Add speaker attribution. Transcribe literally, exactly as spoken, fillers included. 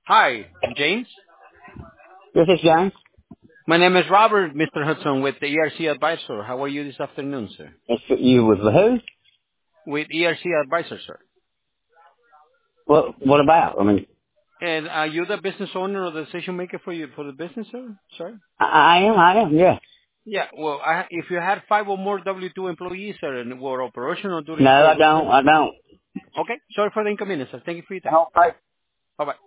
Speaker 1: Hi, James.
Speaker 2: This is James.
Speaker 1: My name is Robert, Mister Hudson, with the E R C Advisor. How are you this afternoon, sir?
Speaker 2: It's you with the who?
Speaker 1: With E R C Advisor, sir.
Speaker 2: What What about? I mean,
Speaker 1: And are you the business owner or the decision maker for you for the business, sir? Sorry.
Speaker 2: I, I am. I am. Yeah.
Speaker 1: Yeah. Well, I, if you had five or more W two employees, sir, and were operational during
Speaker 2: No, I
Speaker 1: COVID,
Speaker 2: don't. I don't.
Speaker 1: okay. Sorry for the inconvenience, sir. Thank you for your
Speaker 2: I
Speaker 1: time.
Speaker 2: don't.
Speaker 1: Bye bye.